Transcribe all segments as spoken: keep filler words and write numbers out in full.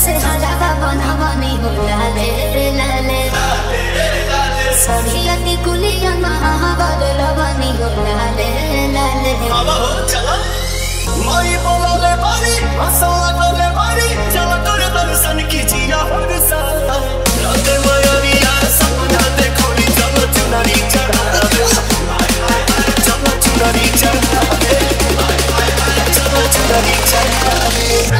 से हरावा बनवनी हो लाले लाले सभी अति कुलिया महावर लवनी हो लाले लाले बाबा हो चला माई बोले बारी हंसला बोले बारी चला तोरे दर्शन कीजिए हर साल राते मयरिया सपना देखोली चलो चुनरी चढ़ावे चलो चुनरी चढ़ावे चलो चुनरी चढ़ावे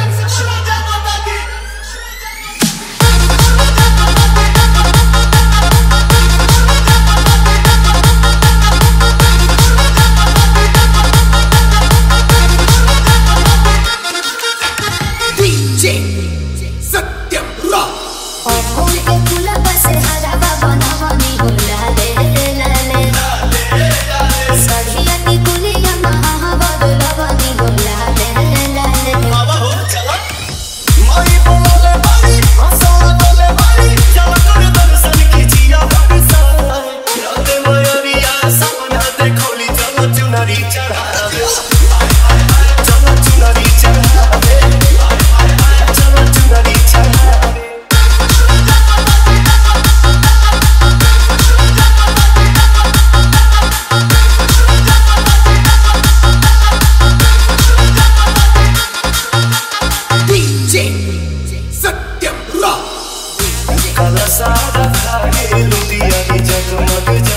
सादा खाए लुटिया जगमग